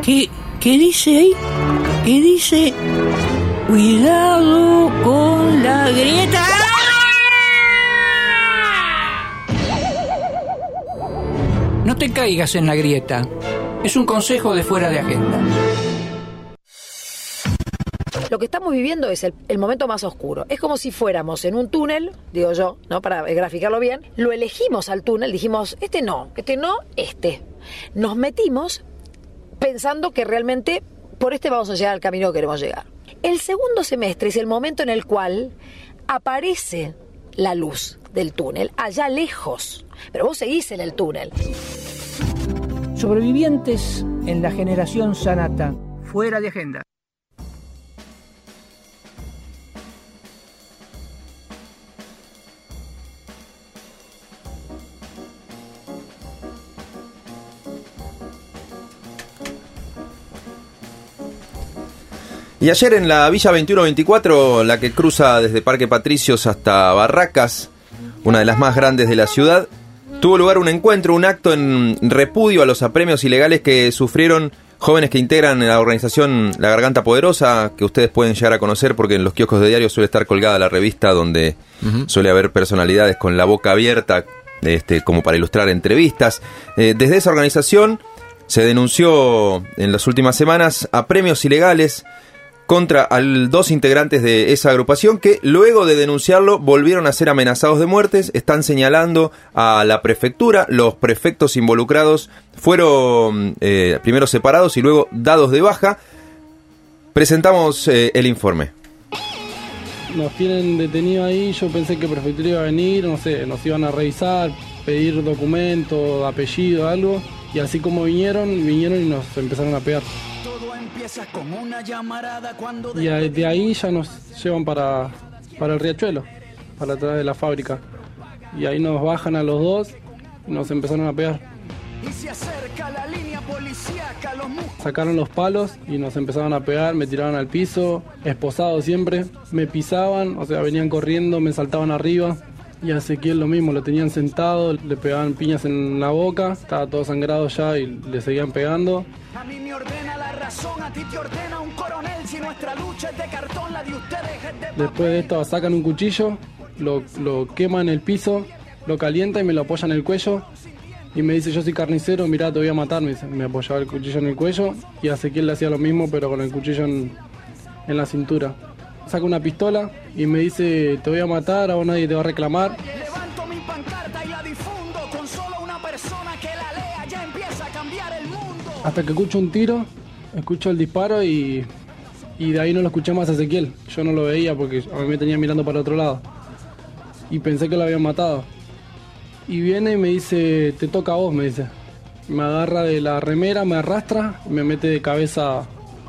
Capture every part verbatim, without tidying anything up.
¿Qué, qué dice ahí? ¿Qué dice? Cuidado con la grieta. No te caigas en la grieta. Es un consejo de fuera de agenda. Lo que estamos viviendo es el, el momento más oscuro. Es como si fuéramos en un túnel, digo yo, ¿no? Para graficarlo bien. Lo elegimos al túnel, dijimos, este no, este no, este. Nos metimos pensando que realmente por este vamos a llegar al camino que queremos llegar. El segundo semestre es el momento en el cual aparece la luz del túnel, allá lejos. Pero vos seguís en el túnel. Sobrevivientes en la generación Sanata, fuera de agenda. Y ayer en la Villa veintiuno veinticuatro, la que cruza desde Parque Patricios hasta Barracas, una de las más grandes de la ciudad, tuvo lugar un encuentro, un acto en repudio a los apremios ilegales que sufrieron jóvenes que integran la organización La Garganta Poderosa, que ustedes pueden llegar a conocer porque en los kioscos de diario suele estar colgada la revista donde uh-huh. suele haber personalidades con la boca abierta, este, como para ilustrar entrevistas. Eh, desde esa organización se denunció en las últimas semanas apremios ilegales contra al dos integrantes de esa agrupación que luego de denunciarlo volvieron a ser amenazados de muertes. Están señalando a la prefectura. Los prefectos involucrados fueron eh, primero separados y luego dados de baja. Presentamos eh, el informe. Nos tienen detenido ahí. Yo pensé que prefectura iba a venir, no sé, nos iban a revisar, pedir documentos, apellido, algo. Y así como vinieron, vinieron y nos empezaron a pegar. Y de ahí ya nos llevan para, para el Riachuelo, para atrás de la fábrica. Y ahí nos bajan a los dos y nos empezaron a pegar. Sacaron los palos y nos empezaron a pegar, me tiraron al piso, esposado siempre. Me pisaban, o sea, venían corriendo, me saltaban arriba. Y a Ezequiel lo mismo, lo tenían sentado, le pegaban piñas en la boca, estaba todo sangrado ya y le seguían pegando. A mí me ordena la razón, a ti te ordena un coronel, si nuestra lucha es de cartón, la de ustedes es de papel. Después de esto sacan un cuchillo, lo, lo queman en el piso, lo calientan y me lo apoyan en el cuello. Y me dice, yo soy carnicero, mirá, te voy a matar, me dice. Me apoyaba el cuchillo en el cuello y a Ezequiel le hacía lo mismo, pero con el cuchillo en, en la cintura. Saca una pistola y me dice, te voy a matar, a vos nadie te va a reclamar. Levanto mi pancarta y la difundo, con solo una persona que la lea ya empieza a cambiar el mundo. Hasta que escucho un tiro, escucho el disparo y, y de ahí no lo escuché más a Ezequiel. Yo no lo veía porque a mí me tenía mirando para otro lado. Y pensé que lo habían matado. Y viene y me dice, te toca a vos, me dice. Me agarra de la remera, me arrastra y me mete de cabeza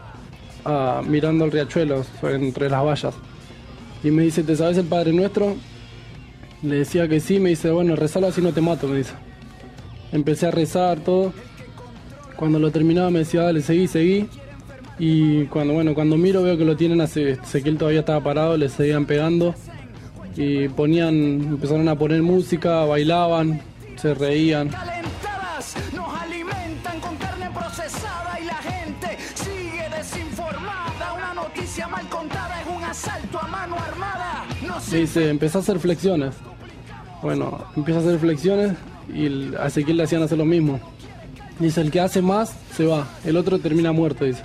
a, mirando el riachuelo, entre las vallas. Y me dice, ¿te sabes el Padre Nuestro? Le decía que sí, me dice, bueno, rezalo así no te mato, me dice. Empecé a rezar, todo. Cuando lo terminaba me decía, dale, seguí, seguí. Y cuando, bueno, cuando miro veo que lo tienen, Ezequiel todavía estaba parado, le seguían pegando. Y ponían, empezaron a poner música, bailaban, se reían. Calentadas nos alimentan con carne procesada y la gente sigue desinformada. Una noticia mal contada es un asalto a mano armada. No sé. Me dice, empezó a hacer flexiones. Bueno, empieza a hacer flexiones y a Ezequiel le hacían hacer lo mismo. Dice, el que hace más se va, el otro termina muerto, dice.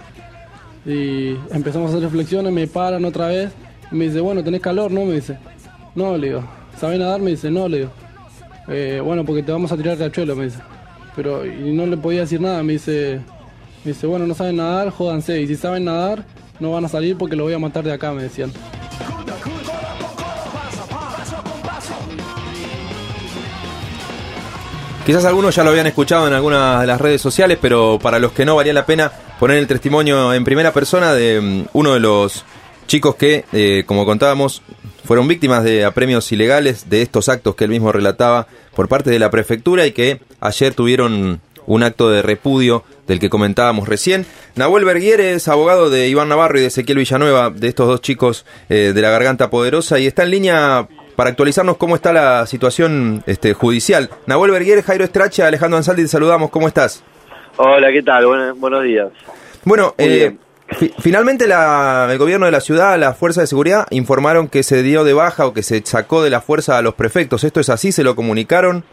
Y empezamos a hacer flexiones, me paran otra vez. Me dice, bueno, ¿tenés calor? No, me dice. No, le digo. ¿Sabés nadar? Me dice, no, le digo. Eh, bueno, porque te vamos a tirar riachuelo, me dice. Pero, y no le podía decir nada, me dice, me dice, bueno, no saben nadar, jódanse. Y si saben nadar, no van a salir porque lo voy a matar de acá, me decían. Quizás algunos ya lo habían escuchado en algunas de las redes sociales, pero para los que no, valía la pena poner el testimonio en primera persona de um, uno de los chicos que, eh, como contábamos, fueron víctimas de apremios ilegales, de estos actos que él mismo relataba por parte de la prefectura y que ayer tuvieron un acto de repudio del que comentábamos recién. Nahuel Berguier es abogado de Iván Navarro y de Ezequiel Villanueva, de estos dos chicos eh, de la Garganta Poderosa, y está en línea para actualizarnos cómo está la situación este, judicial. Nahuel Berguier, Jairo Estracha, Alejandro Ansaldi, te saludamos, ¿cómo estás? Hola, ¿qué tal? Buen, buenos días. Bueno, eh, fi- finalmente la, el gobierno de la ciudad, la fuerza de seguridad, informaron que se dio de baja o que se sacó de la fuerza a los prefectos. ¿Esto es así? ¿Se lo comunicaron?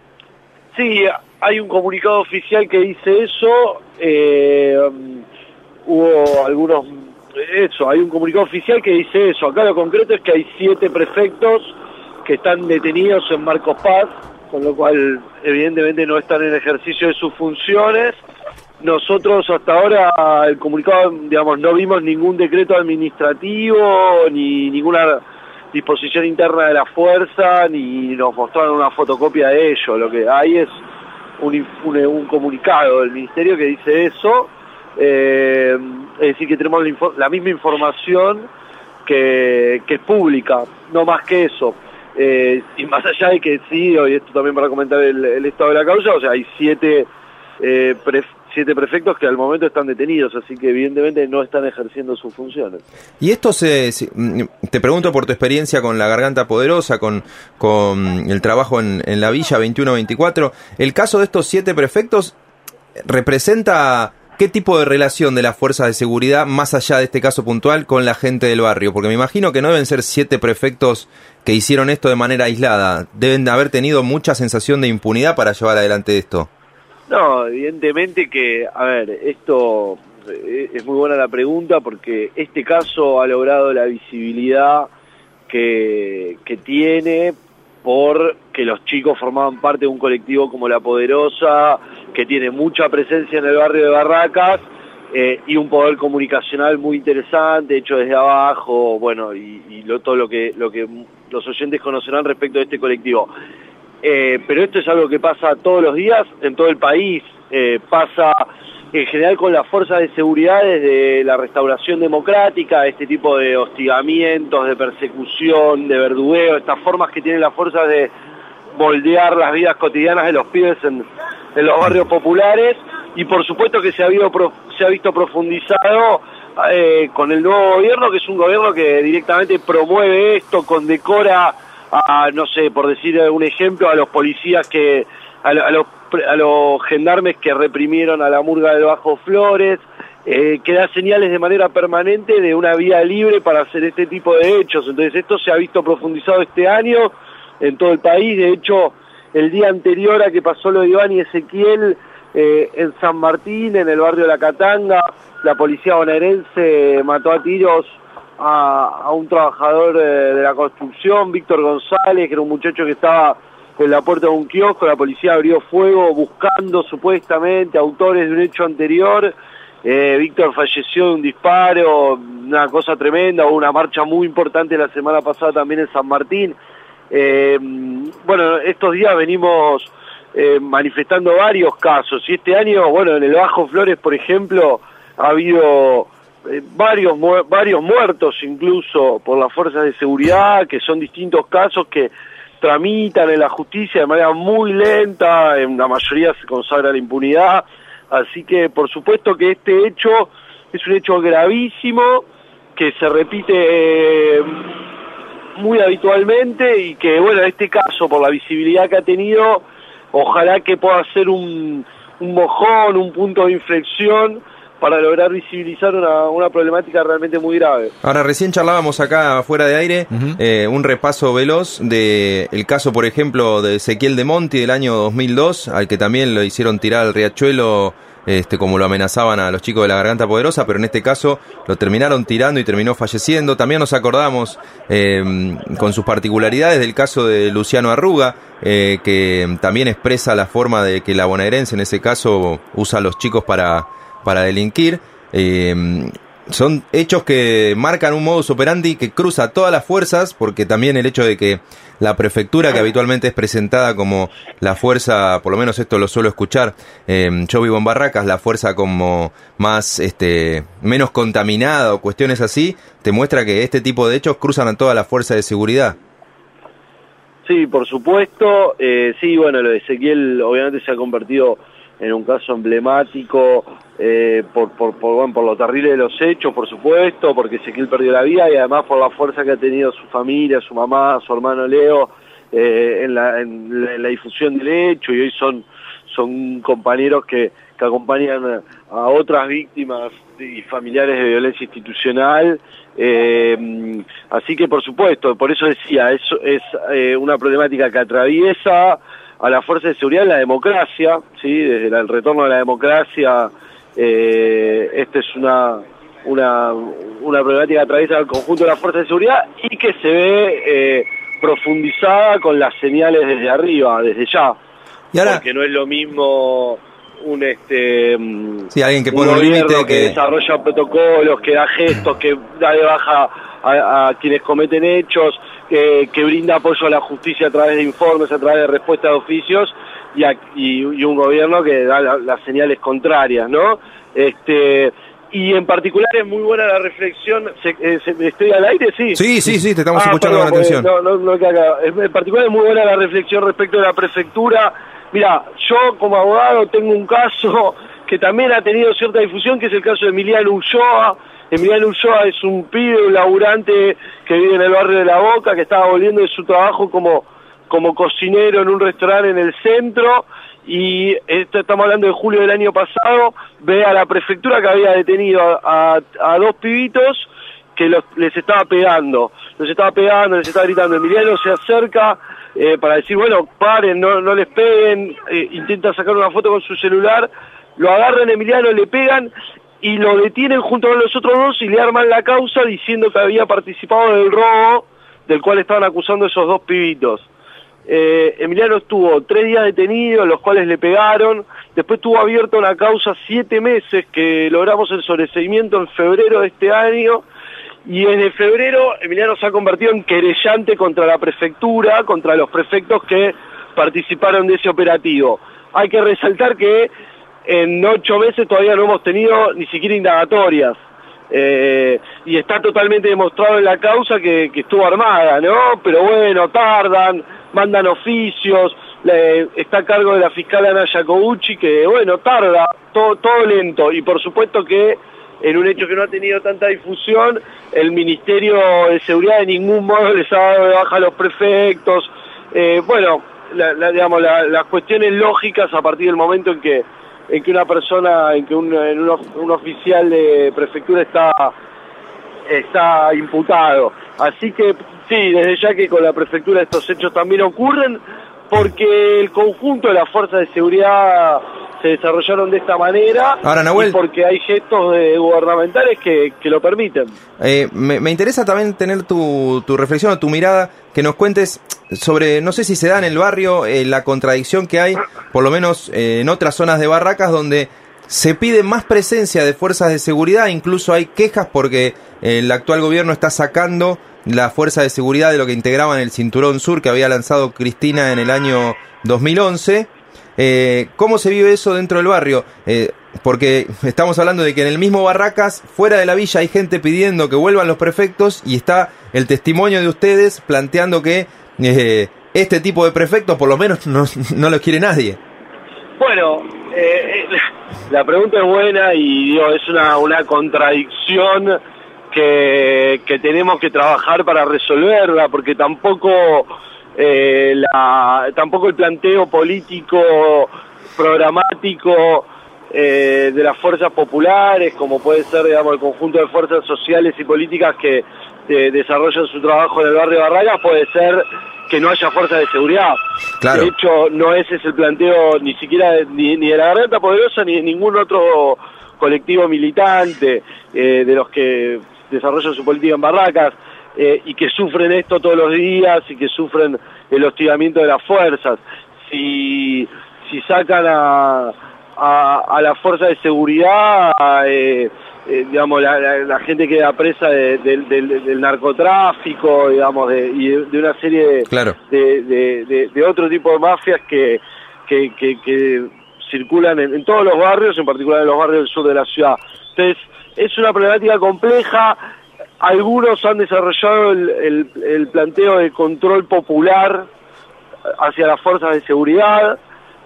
Sí, hay un comunicado oficial que dice eso. Eh, um, hubo algunos... Eso, hay un comunicado oficial que dice eso. Acá lo concreto es que hay siete prefectos que están detenidos en Marcos Paz, con lo cual evidentemente no están en ejercicio de sus funciones. Nosotros hasta ahora el comunicado, digamos, no vimos ningún decreto administrativo ni ninguna disposición interna de la fuerza, ni nos mostraron una fotocopia de ello. Lo que hay es un, un, un comunicado del ministerio que dice eso, eh, es decir, que tenemos la, la misma información que, que es pública, no más que eso. Eh, y más allá de que sí, y esto también para comentar el, el estado de la causa, o sea, hay siete, eh, pre, siete prefectos que al momento están detenidos, así que evidentemente no están ejerciendo sus funciones. Y esto se, se te pregunto por tu experiencia con la Garganta Poderosa, con, con el trabajo en, en la Villa veintiuno veinticuatro, el caso de estos siete prefectos representa... ¿Qué tipo de relación de las fuerzas de seguridad, más allá de este caso puntual, con la gente del barrio? Porque me imagino que no deben ser siete prefectos que hicieron esto de manera aislada. Deben haber tenido mucha sensación de impunidad para llevar adelante esto. No, evidentemente que, a ver, esto es muy buena la pregunta porque este caso ha logrado la visibilidad que, que tiene porque los chicos formaban parte de un colectivo como La Poderosa, que tiene mucha presencia en el barrio de Barracas eh, y un poder comunicacional muy interesante, hecho desde abajo, bueno, y, y lo, todo lo que, lo que los oyentes conocerán respecto de este colectivo. Eh, pero esto es algo que pasa todos los días en todo el país, eh, pasa en general con las fuerzas de seguridad desde la restauración democrática, este tipo de hostigamientos, de persecución, de verdugueo, estas formas que tienen las fuerzas de moldear las vidas cotidianas de los pibes en, en los barrios populares, y por supuesto que se ha, habido, se ha visto profundizado eh, con el nuevo gobierno, que es un gobierno que directamente promueve esto, condecora a, no sé, por decir un ejemplo, a los policías que, a, a los a los gendarmes que reprimieron a la murga del Bajo Flores, eh, que da señales de manera permanente de una vía libre para hacer este tipo de hechos. Entonces esto se ha visto profundizado este año en todo el país. De hecho, el día anterior a que pasó lo de Iván y Ezequiel, eh, en San Martín, en el barrio de La Catanga, la policía bonaerense mató a tiros a, a un trabajador eh, de la construcción, Víctor González, que era un muchacho que estaba en la puerta de un kiosco. La policía abrió fuego buscando supuestamente autores de un hecho anterior. Eh, Víctor falleció de un disparo, una cosa tremenda. Hubo una marcha muy importante la semana pasada también en San Martín. Eh, bueno, estos días venimos eh, manifestando varios casos, y este año, bueno, en el Bajo Flores, por ejemplo, ha habido eh, varios, mu varios muertos incluso por las fuerzas de seguridad, que son distintos casos que tramitan en la justicia de manera muy lenta, en la mayoría se consagra la impunidad, así que por supuesto que este hecho es un hecho gravísimo, que se repite eh, muy habitualmente, y que, bueno, en este caso, por la visibilidad que ha tenido, ojalá que pueda ser un, un mojón, un punto de inflexión para lograr visibilizar una, una problemática realmente muy grave. Ahora, recién charlábamos acá fuera de aire, uh-huh. eh, un repaso veloz de el caso, por ejemplo, de Ezequiel de Monti del año dos mil dos, al que también lo hicieron tirar al riachuelo, este, como lo amenazaban a los chicos de la Garganta Poderosa, pero en este caso lo terminaron tirando y terminó falleciendo. También nos acordamos, eh, con sus particularidades, del caso de Luciano Arruga, eh, que también expresa la forma de que la bonaerense, en ese caso, usa a los chicos para... para delinquir. Eh, son hechos que marcan un modus operandi que cruza todas las fuerzas, porque también el hecho de que la prefectura, que habitualmente es presentada como la fuerza, por lo menos esto lo suelo escuchar, eh, yo vivo en Barracas, la fuerza como más, este, menos contaminada o cuestiones así, te muestra que este tipo de hechos cruzan a toda la fuerza de seguridad. Sí, por supuesto. Eh, sí, bueno, lo de Ezequiel obviamente se ha convertido en un caso emblemático, eh, por, por, por, bueno, por lo terrible de los hechos, por supuesto, porque Ezequiel perdió la vida, y además por la fuerza que ha tenido su familia, su mamá, su hermano Leo, eh, en, la, en, la, en la difusión del hecho, y hoy son, son compañeros que, que acompañan a otras víctimas y familiares de violencia institucional, eh, así que por supuesto, por eso decía, eso es eh, una problemática que atraviesa a la fuerza de seguridad en la democracia, ¿sí? Desde el retorno a la democracia, eh, esta es una, una, una problemática que atraviesa al conjunto de la fuerza de seguridad y que se ve eh, profundizada con las señales desde arriba, desde ya. Y ahora, porque no es lo mismo un este sí, alguien que un pone un gobierno límite que... que desarrolla protocolos, que da gestos, que da de baja a, a quienes cometen hechos, que, que brinda apoyo a la justicia a través de informes, a través de respuestas de oficios, y, a, y, y un gobierno que da la, las señales contrarias, ¿no? Este y en particular es muy buena la reflexión. ¿Se, eh, se, ¿Estoy al aire? Sí. Sí, sí, sí, te estamos ah, escuchando perdón, con atención. No, no, no, no, en particular es muy buena la reflexión respecto de la prefectura. Mira, yo como abogado tengo un caso que también ha tenido cierta difusión, que es el caso de Emiliano Ulloa. Emiliano Ulloa es un pibe, un laburante que vive en el barrio de La Boca, que estaba volviendo de su trabajo como, como cocinero en un restaurante en el centro, y esto estamos hablando de julio del año pasado. Ve a la prefectura que había detenido a, a, a dos pibitos que los, les estaba pegando, los estaba pegando, les estaba gritando. Emiliano se acerca eh, para decir, bueno, paren, no, no les peguen, eh, intenta sacar una foto con su celular, lo agarran a Emiliano, le pegan y lo detienen junto con los otros dos y le arman la causa diciendo que había participado del robo del cual estaban acusando esos dos pibitos. Eh, Emiliano estuvo tres días detenido, en los cuales le pegaron, después estuvo abierta una causa siete meses, que logramos el sobreseimiento en febrero de este año, y desde febrero Emiliano se ha convertido en querellante contra la prefectura, contra los prefectos que participaron de ese operativo. Hay que resaltar que en ocho meses todavía no hemos tenido ni siquiera indagatorias, eh, y está totalmente demostrado en la causa que, que estuvo armada, ¿no? Pero bueno, tardan, mandan oficios, le, está a cargo de la fiscal Ana Jacobacci, que bueno, tarda, todo, todo lento, y por supuesto que en un hecho que no ha tenido tanta difusión, el Ministerio de Seguridad de ningún modo les ha dado de baja a los prefectos, eh, bueno, la, la, digamos, la, las cuestiones lógicas a partir del momento en que en que una persona, en que un, en un, un oficial de prefectura está está imputado. Así que sí, desde ya que con la prefectura estos hechos también ocurren, porque el conjunto de las fuerzas de seguridad se desarrollaron de esta manera. Ahora, Nahuel, y porque hay gestos de gubernamentales que, que lo permiten. Eh, me, me interesa también tener tu, tu reflexión o tu mirada, que nos cuentes sobre, no sé si se da en el barrio, eh, la contradicción que hay, por lo menos eh, en otras zonas de Barracas, donde se pide más presencia de fuerzas de seguridad, incluso hay quejas porque eh, el actual gobierno está sacando la fuerza de seguridad de lo que integraban el Cinturón Sur que había lanzado Cristina en el año dos mil once. Eh, ¿Cómo se vive eso dentro del barrio? Eh, porque estamos hablando de que en el mismo Barracas, fuera de la villa, hay gente pidiendo que vuelvan los prefectos y está el testimonio de ustedes planteando que eh, este tipo de prefectos por lo menos no, no los quiere nadie. Bueno, eh, la pregunta es buena y digo, es una, una contradicción que, que tenemos que trabajar para resolverla, porque tampoco... Eh, la, tampoco el planteo político programático eh, de las fuerzas populares, como puede ser, digamos, el conjunto de fuerzas sociales y políticas que eh, desarrollan su trabajo en el barrio de Barracas, puede ser que no haya fuerzas de seguridad. Claro. De hecho, no ese es el planteo ni siquiera de, ni, ni de la Garganta Poderosa ni de ningún otro colectivo militante eh, de los que desarrollan su política en Barracas. Eh, y que sufren esto todos los días y que sufren el hostigamiento de las fuerzas. Si, si sacan a, a, a la fuerza de seguridad, a, eh, eh, digamos, la, la, la gente queda presa de, de, de, del narcotráfico, digamos, de, y de, de una serie de, claro. de, de, de, de otro tipo de mafias que, que, que, que circulan en, en todos los barrios, en particular en los barrios del sur de la ciudad. Entonces, es una problemática compleja. Algunos han desarrollado el, el, el planteo de control popular hacia las fuerzas de seguridad.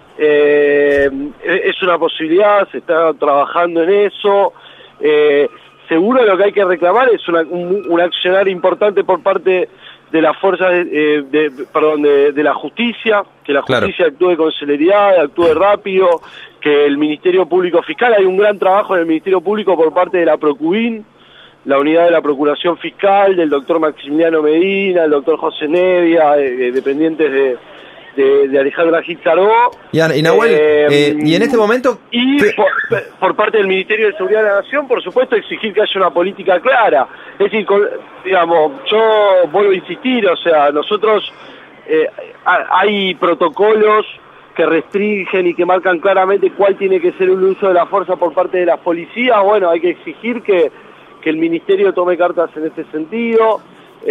Eh, es una posibilidad, se está trabajando en eso. Eh, seguro lo que hay que reclamar es una, un, un accionar importante por parte de las fuerzas, de, de, perdón, de, de la justicia, que la justicia claro. actúe con celeridad, actúe rápido, que el Ministerio Público Fiscal, hay un gran trabajo en el Ministerio Público por parte de la Procubin, la unidad de la Procuración Fiscal, del doctor Maximiliano Medina, el doctor José Nevia, eh, dependientes de, de, de Alejandra Gitzaró. Y, y Nahuel, eh, eh, y en este momento... Y por, por parte del Ministerio de Seguridad de la Nación, por supuesto, exigir que haya una política clara. Es decir, con, digamos, yo vuelvo a insistir, o sea, nosotros eh, hay protocolos que restringen y que marcan claramente cuál tiene que ser el uso de la fuerza por parte de las policías. Bueno, hay que exigir que, que el Ministerio tome cartas en este sentido.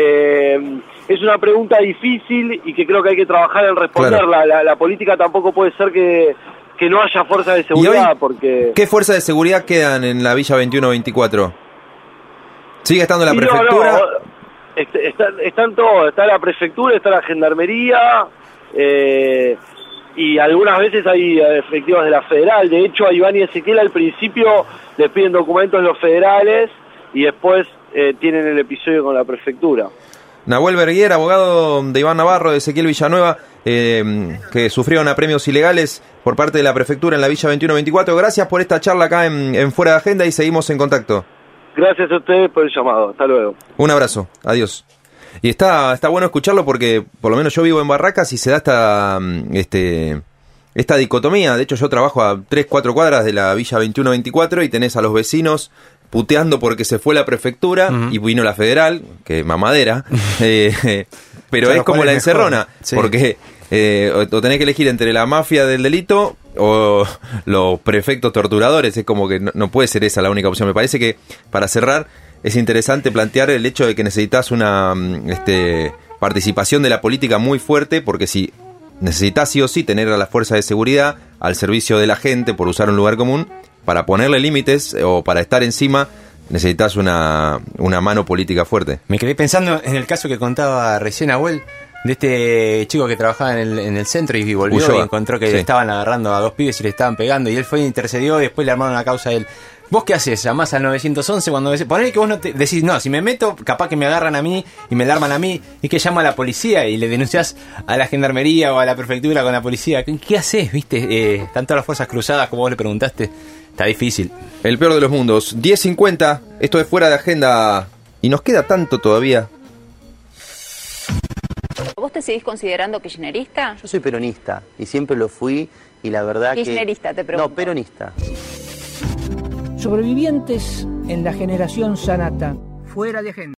Eh, es una pregunta difícil y que creo que hay que trabajar en responderla. Claro. La, la política tampoco puede ser que, que no haya fuerza de seguridad. ¿Y hoy, porque qué fuerzas de seguridad quedan en la Villa veintiuno veinticuatro? ¿Sigue estando la prefectura? No, no, est está, están todos, está la prefectura, está la gendarmería, eh, y algunas veces hay efectivos de la federal. De hecho, a Iván y Ezequiel al principio les piden documentos los federales y después eh, tienen el episodio con la prefectura. Nahuel Berguier, abogado de Iván Navarro, de Ezequiel Villanueva, eh, que sufrieron apremios ilegales por parte de la prefectura en la Villa veintiuno veinticuatro. Gracias por esta charla acá en, en Fuera de Agenda y seguimos en contacto. Gracias a ustedes por el llamado. Hasta luego. Un abrazo. Adiós. Y está está bueno escucharlo porque por lo menos yo vivo en Barracas y se da esta este esta dicotomía. De hecho, yo trabajo a tres, cuatro cuadras de la Villa veintiuno veinticuatro y tenés a los vecinos puteando porque se fue la prefectura uh-huh. y vino la federal, que mamadera, eh, pero claro, es como la encerrona, sí. porque eh, o, o tenés que elegir entre la mafia del delito o los prefectos torturadores. Es como que no, no puede ser esa la única opción. Me parece que, para cerrar, es interesante plantear el hecho de que necesitas una este, participación de la política muy fuerte, porque si necesitas sí o sí tener a las fuerzas de seguridad al servicio de la gente por usar un lugar común, para ponerle límites o para estar encima, necesitas una, una mano política fuerte. Me quedé pensando en el caso que contaba recién Nahuel, de este chico que trabajaba en el, en el centro y volvió Ulloa. Y encontró que sí. le estaban agarrando a dos pibes y le estaban pegando, y él fue e intercedió y después le armaron una causa a él. ¿Vos qué haces? Llamás al nueve once cuando ponele que vos no te decís, no, si me meto, capaz que me agarran a mí y me alarman a mí, y que llama a la policía y le denunciás a la gendarmería o a la prefectura con la policía. ¿Qué, qué haces? ¿Viste? Eh, están todas las fuerzas cruzadas, como vos le preguntaste. Está difícil. El peor de los mundos. diez cincuenta, esto es Fuera de Agenda. Y nos queda tanto todavía. ¿Vos te seguís considerando kirchnerista? Yo soy peronista y siempre lo fui, y la verdad que... Kirchnerista, te pregunto. No, peronista. Sobrevivientes en la generación Sanata. Fuera de Agenda.